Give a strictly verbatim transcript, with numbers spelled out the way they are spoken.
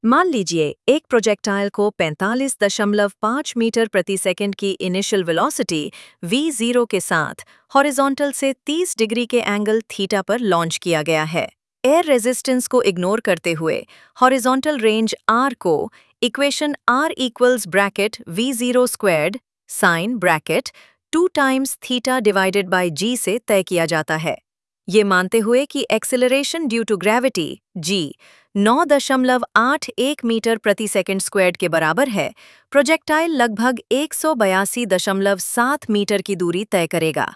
मान लीजिए एक प्रोजेक्टाइल को पैंतालीस दशमलव पाँच मीटर प्रति सेकंड की इनिशियल वेलोसिटी वी ज़ीरो के साथ हॉरिजॉन्टल से तीस डिग्री के एंगल थीटा पर लॉन्च किया गया है। एयर रेजिस्टेंस को इग्नोर करते हुए हॉरिजॉन्टल रेंज आर को equation R equals bracket V zero squared sine bracket two times theta divided by G से तय किया जाता है। ये मानते हुए कि acceleration due to gravity G नौ दशमलव आठ एक मीटर प्रति सेकंड स्क्वायर्ड के बराबर है, प्रोजेक्टाइल लगभग एक सौ बयासी दशमलव सात मीटर की दूरी तय करेगा।